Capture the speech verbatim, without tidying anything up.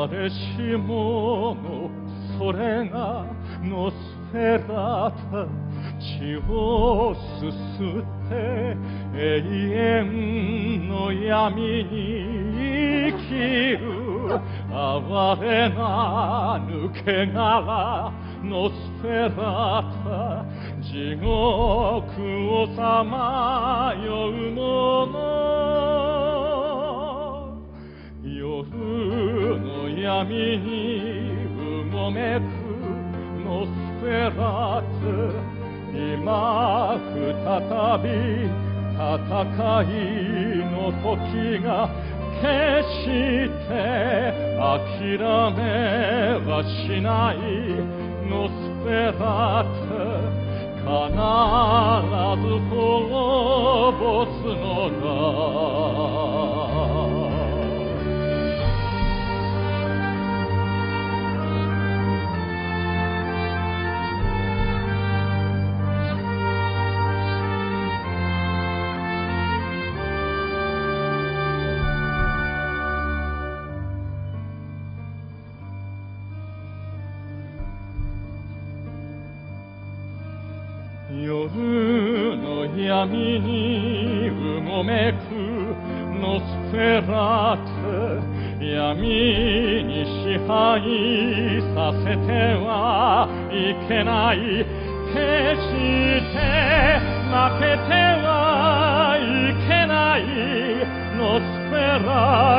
誰しものそれがノスフェラタ血をすすって永遠の闇に生きる哀れな抜け殻ノスフェラタ地獄をさまよう者夜の闇にうごめくノスフェラタ今再び戦いの時が決して諦めはしないノスフェラタ必ず滅ぼすのだ夜の闇にうごめくノスフェラタ闇に支配させてはいけない決して負けてはいけないノスフェラ